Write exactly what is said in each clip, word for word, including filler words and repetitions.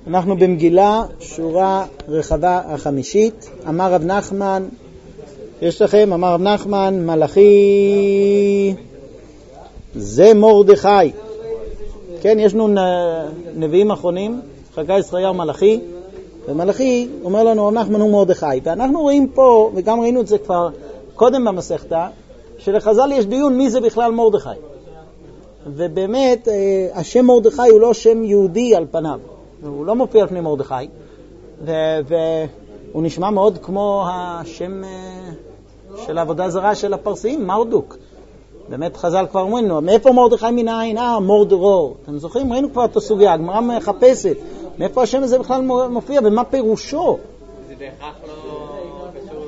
אנחנו במגילה, שורה רחבה החמישית. אמר רב נחמן, יש לכם, אמר רב נחמן, מלאכי זה מרדכי. כן, יש לנו נביאים אחרונים, חגי, זכריה ומלאכי, ומלאכי אומר לנו רב נחמן הוא מרדכי. ואנחנו רואים פה, וגם ראינו את זה כבר קודם במסכתה, שלחז"ל יש דיון מי זה בכלל מרדכי. ובאמת השם מרדכי הוא לא שם יהודי על פניו, הוא לא מופיע על פני מרדכי, והוא נשמע מאוד כמו השם של העבודה זרה של הפרסיים, מרדוק. באמת חז"ל כבר אומרים לנו, מאיפה מרדכי מנין? אה, מורדרור. אתם זוכרים? ראינו כבר את הסוגיה, הגמרא מחפשת. מאיפה השם הזה בכלל מופיע ומה פירושו? זה בהכרח לא קשור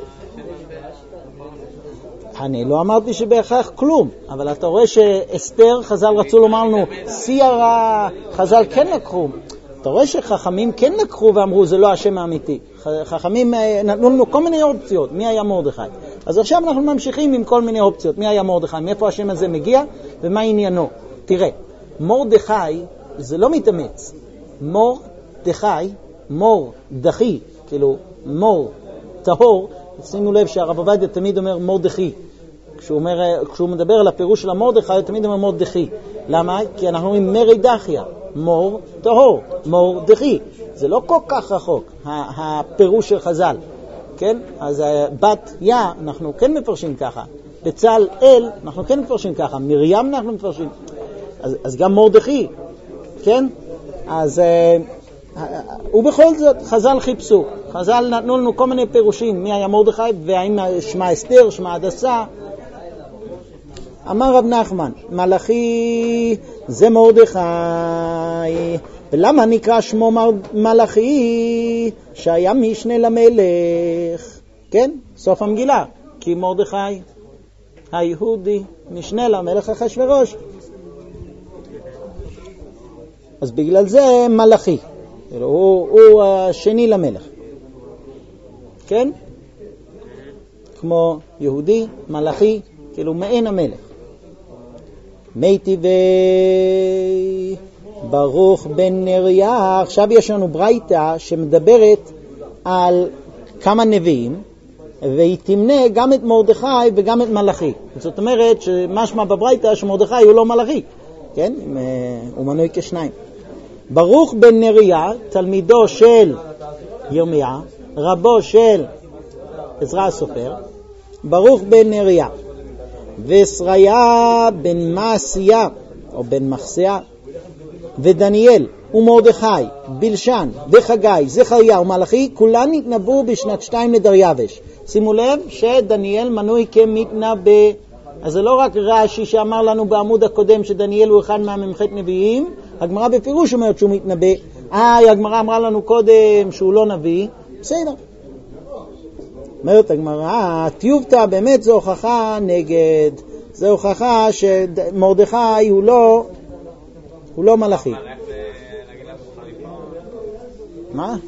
לשם. אני לא אמרתי שבהכרח כלום, אבל אתה רואה שאסתר, חז"ל רצו לומר לנו, סיירה, חז"ל כן לקחו. אתה רואה שחכמים כן לקחו ואמרו, זה לא השם האמיתי. חכמים נתנו לנו כל מיני אופציות, מי היה מרדכי. אז עכשיו אנחנו ממשיכים עם כל מיני אופציות, מי היה מרדכי, מאיפה השם הזה מגיע ומה עניינו. תראה, מרדכי זה לא מתאמץ. מרדכי, מור, דחי, כאילו מור, טהור. שימו לב שהרב עובדיה תמיד אומר מרדכי. כשהוא, אומר, כשהוא מדבר על הפירוש של המרדכי, הוא תמיד אומר מרדכי. למה? כי אנחנו אומרים מרי דחיה, מור, טהור, מרדכי. זה לא כל כך רחוק, הפירוש של חז"ל. כן? אז בת יא, אנחנו כן מפרשים ככה. בצל אל, אנחנו כן מפרשים ככה. מרים אנחנו מפרשים. אז, אז גם מרדכי. כן? אז... ובכל זאת חז"ל חיפשו, חז"ל נתנו לנו כל מיני פירושים מי היה מרדכי והאם שמה אסתר, שמה הדסה. אמר רב נחמן, מלאכי זה מרדכי. ולמה נקרא שמו מלאכי? שהיה משנה למלך. כן? סוף המגילה. כי מרדכי היהודי משנה למלך אחשוורוש. אז בגלל זה מלאכי. הוא, הוא השני למלך. כן? כמו יהודי, מלאכי, כאילו מעין המלך. מי טבעי ברוך בן נריה. עכשיו יש לנו ברייתא שמדברת על כמה נביאים, והיא תמנה גם את מרדכי וגם את מלאכי. זאת אומרת שמשמע בברייתא שמרדכי הוא לא מלאכי. כן? הוא מנוי כשניים. ברוך בן נריה, תלמידו של ירמיה, רבו של עזרא הסופר, ברוך בן נריה, וסריה בן מעשיה, או בן מחסיה, ודניאל ומרדכי, בלשן וחגי, זכריה ומלאכי, כולן נתנבאו בשנת שתיים לדריווש. שימו לב שדניאל מנוי כמתנבא. אז זה לא רק רש"י שאמר לנו בעמוד הקודם שדניאל הוא אחד מהממחת נביאים, הגמרא בפירוש אומרת שהוא מתנבא. אה, הגמרא אמרה לנו קודם שהוא לא נביא. בסדר. אומרת הגמרא, טיובתא באמת זו הוכחה נגד. זו הוכחה שמרדכי הוא לא, הוא לא מלאכי. מה?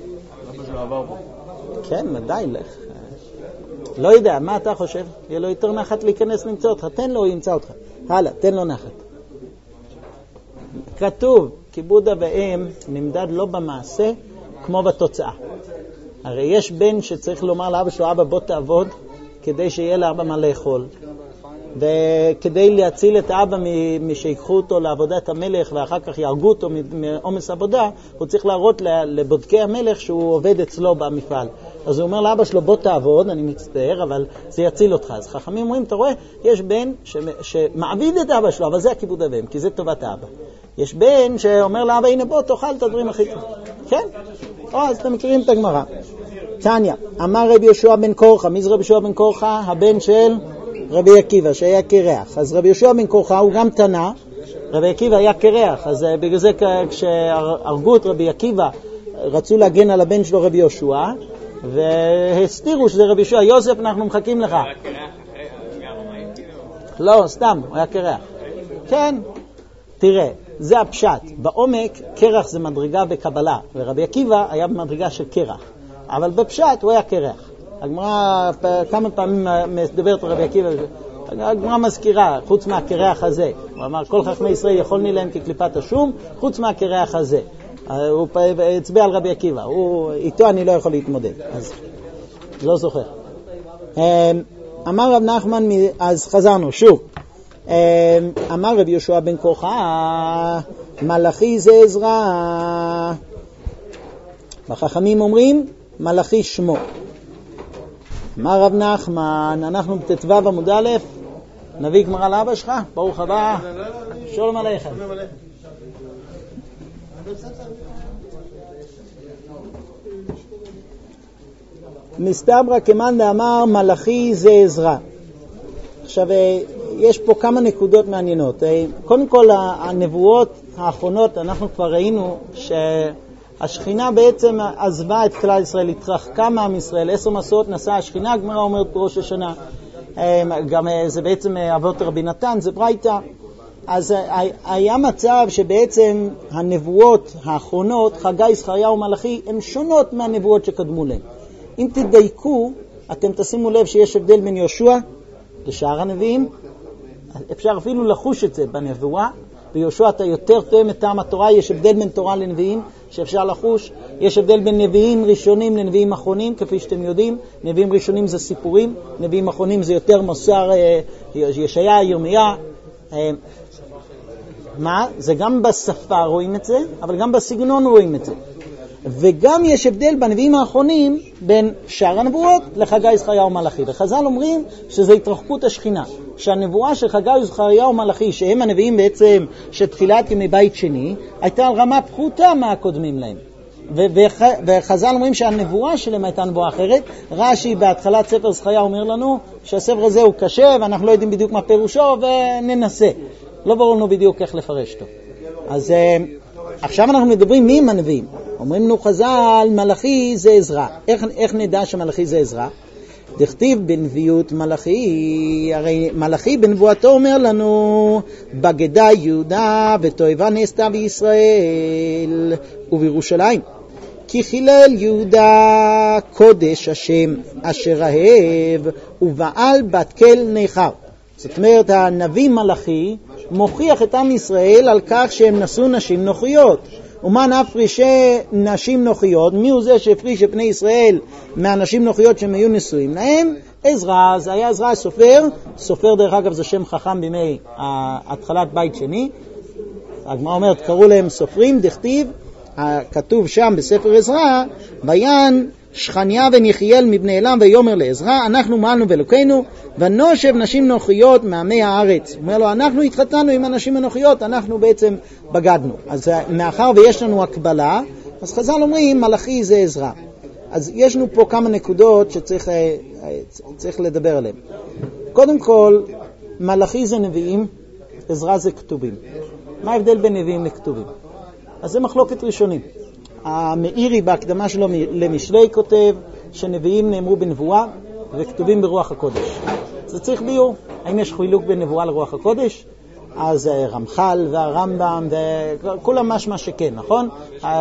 כן, מדי לך. לא יודע, מה אתה חושב? יהיה לו יותר נחת להיכנס למצוא אותך. תן לו, הוא ימצא אותך. הלאה, תן לו נחת. כתוב, כיבוד אב ואם נמדד לא במעשה כמו בתוצאה. הרי יש בן שצריך לומר לאבא שלו, אבא בוא תעבוד, כדי שיהיה לאבא מה לאכול. וכדי להציל את האבא משיקחו אותו לעבודת המלך ואחר כך יהרגו אותו מעומס עבודה, הוא צריך להראות לבודקי המלך שהוא עובד אצלו במפעל. אז הוא אומר לאבא שלו בוא תעבוד, אני מצטער, אבל זה יציל אותך. אז חכמים אומרים, אתה רואה, יש בן ש... שמעביד את האבא שלו, אבל זה הכיבוד אב ואם, כי זה טובת האבא. יש בן שאומר לאבא, הנה בוא תאכל את הדברים הכי טוב. כן? או, אז אתם מכירים את הגמרא. תניא, אמר רבי יהושע בן קורחה. מי זה רבי יהושע בן קורחה? הבן של רבי עקיבא שהיה קרח. אז רבי יהושע בן קורחה הוא גם תנא, רבי עקיבא היה קרח. אז בגלל זה כשהרגו את רבי עקיבא רצו להגן על הבן שלו רבי יהושע, והסתירו שזה רבי יהושע. יוסף, אנחנו מחכים לך. לא, סתם, הוא היה קרח. כן, תראה, זה הפשט. בעומק קרח זה מדרגה בקבלה, ורבי עקיבא היה במדרגה של קרח, אבל בפשט הוא היה קרח. הגמרא כמה פעמים מדברת רבי עקיבא, הגמרא מזכירה, חוץ מהקרח הזה, הוא אמר כל חכמי ישראל יכולני להם כקליפת השום, חוץ מהקרח הזה. הוא הצביע על רבי עקיבא, הוא, איתו אני לא יכול להתמודד, אז לא זוכר. אמר רב נחמן, אז חזרנו, שוב. אמר רב יהושע בן כורחה, מלאכי זה עזרא. החכמים אומרים, מלאכי שמו. אמר רב נחמן, אנחנו בט"ו עמוד א', נביא גמרא לאבא שלך, ברוך הבא, שלום עליכם. מסתברא כמאן דאמר מלאכי זה עזרא. עכשיו, יש פה כמה נקודות מעניינות. קודם כל, הנבואות האחרונות, אנחנו כבר ראינו שהשכינה בעצם עזבה את כלל ישראל, התרחקה מעם ישראל, עשר מסעות נסעה השכינה, הגמרא אומרת בראש השנה. גם זה בעצם אבות רבי נתן, זה ברייתא. אז היה מצב שבעצם הנבואות האחרונות, חגי, זכריה ומלאכי, הן שונות מהנבואות שקדמו להן. אם תדייקו, אתם תשימו לב שיש הבדל בין יהושע לשאר הנביאים. אפשר אפילו לחוש את זה בנבואה. ביהושע אתה יותר תואם את טעם התורה, יש הבדל בין תורה לנביאים שאפשר לחוש. יש הבדל בין נביאים ראשונים לנביאים אחרונים, כפי שאתם יודעים. נביאים ראשונים זה סיפורים, נביאים אחרונים זה יותר מוסר, ישעיה, ירמיה. מה? זה גם בשפה רואים את זה, אבל גם בסגנון רואים את זה. וגם יש הבדל בנביאים האחרונים בין שאר הנבואות לחגי, זכריה ומלאכי. וחז"ל אומרים שזה התרחקות השכינה, שהנבואה של חגי, זכריה ומלאכי, שהם הנביאים בעצם שתחילת ימי בית שני, הייתה על רמה פחותה מהקודמים להם. וחז"ל אומרים שהנבואה שלהם הייתה נבואה אחרת. רש"י בהתחלת ספר זכריה אומר לנו שהספר הזה הוא קשה ואנחנו לא יודעים בדיוק מה פירושו וננסה. לא ברור לנו בדיוק איך לפרש אותו. אז עכשיו אנחנו מדברים מי הם הנביאים. אומרים לנו חז"ל, מלאכי זה עזרא. איך, איך נדע שמלאכי זה עזרא? דכתיב בנביאות מלאכי, הרי מלאכי בנבואתו אומר לנו, בגדה יהודה ותועבה נעשתה בישראל ובירושלים. כי חילל יהודה קודש השם אשר אהב ובעל בת כל ניכר. זאת אומרת, הנביא מלאכי מוכיח את עם ישראל על כך שהם נשאו נשים נוחיות. ומה נפרישי נשים נוחיות? מי הוא זה שהפריש את בני ישראל מהנשים נוחיות שהם היו נשואים להם? עזרא, זה היה עזרא סופר. סופר דרך אגב זה שם חכם בימי התחלת בית שני. הגמרא אומרת, קראו להם סופרים, דכתיב, כתוב שם בספר עזרא, ויען שכניה וניחיאל מבני אלה ויאמר לעזרא, אנחנו מעלנו ואלוקינו ונושב נשים נוחיות מעמי הארץ. הוא אומר לו, אנחנו התחתנו עם הנשים הנוחיות, אנחנו בעצם בגדנו. אז מאחר ויש לנו הקבלה, אז חז"ל אומרים מלאכי זה עזרא. אז יש לנו פה כמה נקודות שצריך צריך לדבר עליהן. קודם כל, מלאכי זה נביאים, עזרא זה כתובים. מה ההבדל בין נביאים לכתובים? אז זה מחלוקת ראשונים. המאירי בהקדמה שלו למשלי כותב שנביאים נאמרו בנבואה וכתובים ברוח הקודש. זה צריך ביור. האם יש חילוק בין נבואה לרוח הקודש? אז רמח"ל והרמב"ם וכולם משמע שכן, נכון?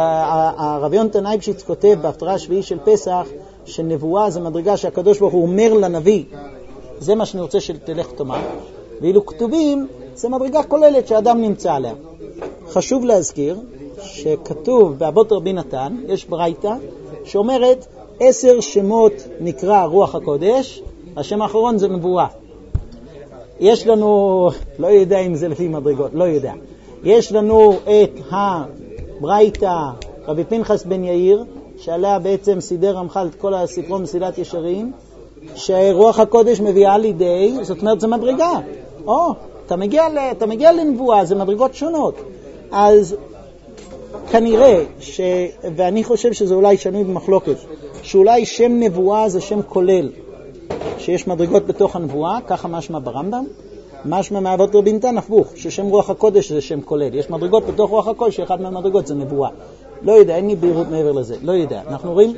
הרב יונתן אייבשיץ כותב בהפטרה השביעי של פסח שנבואה זה מדרגה שהקדוש ברוך הוא אומר לנביא, זה מה שאני רוצה שתלך תאמר, ואילו כתובים זה מדרגה כוללת שהאדם נמצא עליה. חשוב להזכיר שכתוב באבות רבי נתן, יש ברייתא שאומרת עשר שמות נקרא רוח הקודש, השם האחרון זה נבואה. יש לנו, לא יודע אם זה לפי מדרגות, לא יודע. יש לנו את הברייתא רבי פנחס בן יאיר, שעליה בעצם סידר רמח"ל את כל הספרו מסילת ישרים, שרוח הקודש מביאה לידי, זאת אומרת זה מדרגה. או, אתה מגיע, אתה מגיע לנבואה, זה מדרגות שונות. אז כנראה, ש... ואני חושב שזה אולי שנוי במחלוקת, שאולי שם נבואה זה שם כולל, שיש מדרגות בתוך הנבואה, ככה משמע ברמב"ם, משמע מאבות רבי נתן הפוך, ששם רוח הקודש זה שם כולל. יש מדרגות בתוך רוח הקודש, שאחד מהמדרגות זה נבואה. לא יודע, אין לי בהירות מעבר לזה, לא יודע. אנחנו רואים?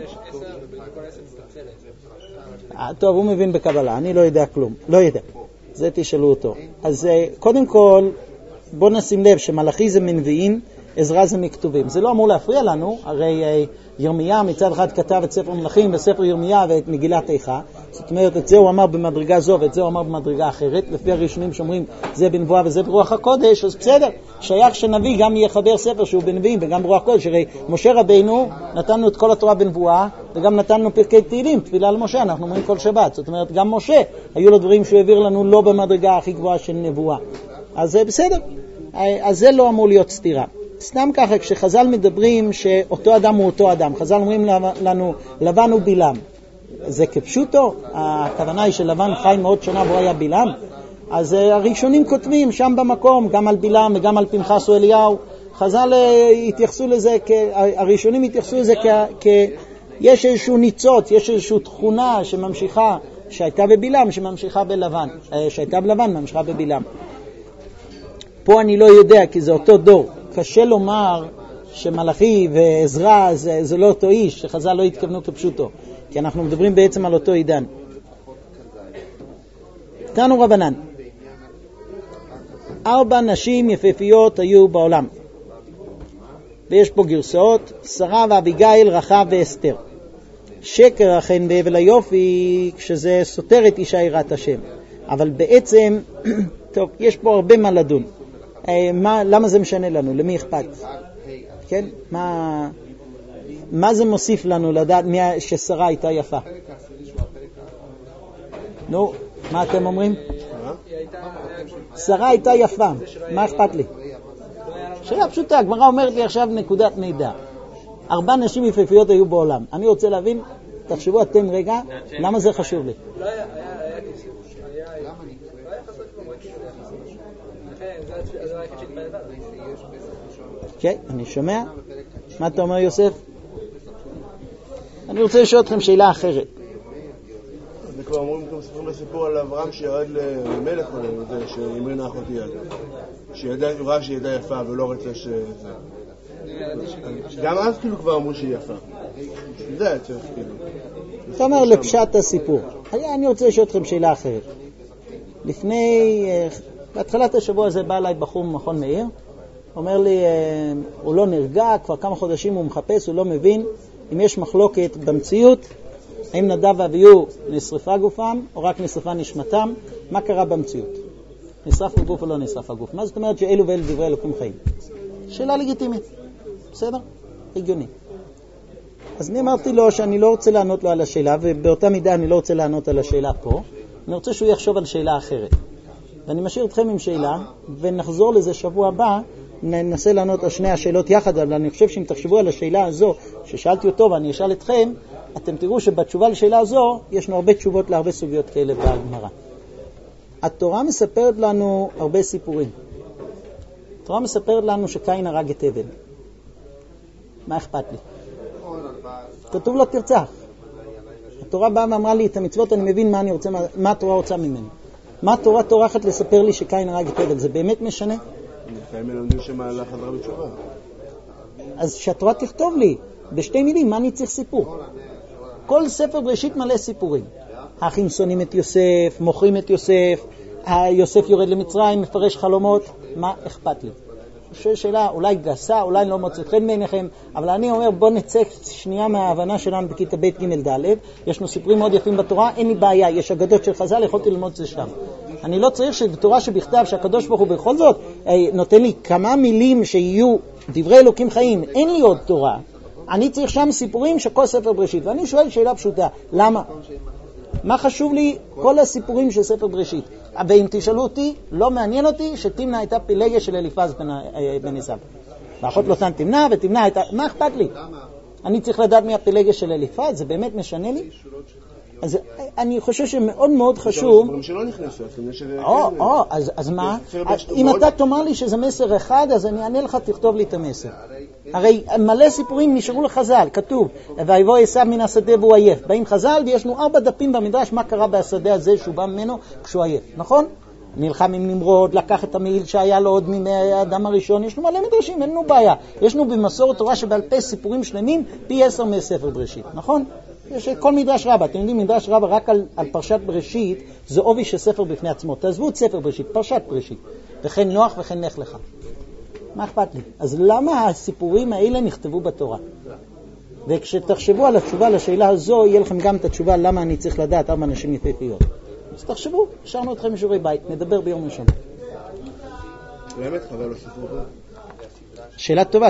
טוב, הוא מבין בקבלה, אני לא יודע כלום, לא יודע. זה תשאלו אותו. אז קודם כל, בוא נשים לב שמלאכי זה מנביאים, עזרא זה מכתובים. זה לא אמור להפריע לנו, הרי ירמיה מצד אחד כתב את ספר מלכים וספר ירמיה ואת מגילת איכה. זאת אומרת, את זה הוא אמר במדרגה זו ואת זה הוא אמר במדרגה אחרת. לפי הראשונים שאומרים זה בנבואה וזה ברוח הקודש, אז בסדר. שייך שנביא גם יחבר ספר שהוא בנביאים וגם ברוח הקודש. הרי משה רבינו נתנו את כל התורה בנבואה וגם נתנו פרקי תהילים, תפילה למשה, אנחנו אומרים כל שבת. זאת אומרת, גם משה היו לו דברים שהוא העביר לנו לא במדרגה הכי גבוהה של נבואה. אז זה בסדר. אז זה לא אמור להיות סתירה. סתם ככה, כשחז"ל מדברים שאותו אדם הוא אותו אדם, חז"ל אומרים לנו לבן הוא בלעם, זה כפשוטו, הכוונה היא שלבן חי מאות שנה והוא היה בלעם, אז הראשונים כותבים שם במקום גם על בלעם וגם על פנחס ואליהו. חז"ל התייחסו לזה, הראשונים התייחסו לזה כ... יש איזשהו ניצוץ, יש איזושהי תכונה שממשיכה, שהייתה בבלעם, שממשיכה בלבן, שהייתה בלבן, ממשיכה בבלעם. פה אני לא יודע, כי זה אותו דור. קשה לומר שמלאכי ועזרא זה, זה לא אותו איש, שחז"ל לא התכוונו כפשוטו, כי אנחנו מדברים בעצם על אותו עידן. תנו רבנן, ארבע נשים יפהפיות היו בעולם, ויש פה גרסאות, שרה ואביגיל, רחב ואסתר. שקר אכן בהבל היופי, כשזה סותר את אישה יראת השם. אבל בעצם, טוב, יש פה הרבה מה לדון. מה, למה זה משנה לנו? למי אכפת? כן? מה, מה זה מוסיף לנו לדעת מי ששרה הייתה יפה? נו, מה אתם אומרים? שרה הייתה יפה, מה אכפת לי? שאלה פשוטה, הגמרא אומרת לי עכשיו נקודת מידע. ארבע נשים יפהפיות היו בעולם. אני רוצה להבין, תחשבו אתם רגע, למה זה חשוב לי? לא היה, היה, היה כסף. היה, היה חסר כמו את לכן, זה היה כסף שהתפלדה. כן, אני שומע. מה אתה אומר, יוסף? אני רוצה לשאול אתכם שאלה אחרת. זה כבר אומרים, אתם מספרים לסיפור על אברהם שירד למלך, שאמרינה אחותי יד. שהוא ראה שהיא ידה יפה ולא רצה ש... גם אז כאילו כבר אמרו שהיא יפה. זה היה צריך כאילו. אתה אומר לפשט הסיפור. אני רוצה לשאול אתכם שאלה אחרת. לפני, בהתחלת השבוע הזה בא אליי בחור ממכון מאיר, אומר לי, הוא לא נרגע, כבר כמה חודשים הוא מחפש, הוא לא מבין אם יש מחלוקת במציאות, האם נדב ואביהו נשרפה גופם או רק נשרפה נשמתם, מה קרה במציאות? נשרף הגוף או לא נשרף הגוף? מה זאת אומרת שאלו ואלו דברי אלוקים חיים? שאלה לגיטימית, בסדר? הגיוני. אז אני אמרתי לו שאני לא רוצה לענות לו על השאלה, ובאותה מידה אני לא רוצה לענות על השאלה פה, אני רוצה שהוא יחשוב על שאלה אחרת. ואני משאיר אתכם עם שאלה, ונחזור לזה שבוע הבא, ננסה לענות על שני השאלות יחד, אבל אני חושב שאם תחשבו על השאלה הזו, ששאלתי אותו ואני אשאל אתכם, אתם תראו שבתשובה לשאלה הזו, ישנו הרבה תשובות להרבה סוגיות כאלה בגמרא. התורה מספרת לנו הרבה סיפורים. התורה מספרת לנו שקין הרג את הבל. מה אכפת לי? כתוב לו תרצח. התורה באה ואמרה לי את המצוות, אני מבין מה אני רוצה, מה התורה רוצה ממני. מה התורה טורחת לספר לי שקין הרג את הבל? זה באמת משנה? חיים מלמדים שמהלך חזרה בתשובה. אז שהתורה תכתוב לי בשתי מילים, מה אני צריך סיפור? כל ספר בראשית מלא סיפורים. האחים שונאים את יוסף, מוכרים את יוסף, יוסף יורד למצרים, מפרש חלומות, מה אכפת לי? שואל שאלה אולי גסה, אולי לא מוצא חן בעיניכם, אבל אני אומר בוא נצא שנייה מההבנה שלנו בכיתה ב' ג' ד', ישנו סיפורים מאוד יפים בתורה, אין לי בעיה, יש אגדות של חז"ל, יכולתי ללמוד את זה שם. אני לא צריך שבתורה שבכתב שהקדוש ברוך הוא בכל זאת נותן לי כמה מילים שיהיו דברי אלוקים חיים, אין לי עוד תורה, אני צריך שם סיפורים של כל ספר בראשית, ואני שואל שאלה פשוטה, למה? מה חשוב לי כל הסיפורים של ספר בראשית? ואם תשאלו אותי, לא מעניין אותי שתמנה הייתה פילגה של אליפז בן עשיו. ואחות לוטן תמנה ותמנה הייתה, מה אכפת לי? אני צריך לדעת מי הפילגה של אליפז, זה באמת משנה לי? אז אני חושב שמאוד מאוד חשוב... דברים שלא נכנסו, או, או, אז מה? אם אתה תאמר לי שזה מסר אחד, אז אני אענה לך, תכתוב לי את המסר. הרי מלא סיפורים נשארו לחז"ל, כתוב, ויבוא עשיו מן השדה והוא עייף. באים חז"ל ויש לנו ארבע דפים במדרש מה קרה בשדה הזה שהוא בא ממנו כשהוא עייף, נכון? נלחם עם נמרוד, לקח את המעיל שהיה לו עוד מימי האדם הראשון, יש לנו מלא מדרשים, אין לנו בעיה. יש לנו במסורת תורה שבעל פה סיפורים שלמים פי עשר מספר בראשית, נכון? יש כל מדרש רבה, אתם יודעים, מדרש רבה רק על, על פרשת בראשית, זה עובי של ספר בפני עצמו. תעזבו את ספר בראשית, פרשת בראשית. וכן נוח וכן נך לך. מה אכפת לי? אז למה הסיפורים האלה נכתבו בתורה? וכשתחשבו על התשובה לשאלה הזו, יהיה לכם גם את התשובה למה אני צריך לדעת ארבע נשים יפהפיות. אז תחשבו, השארנו אתכם משיעורי בית, נדבר ביום ראשון. באמת חבל הסיפור. שאלה טובה.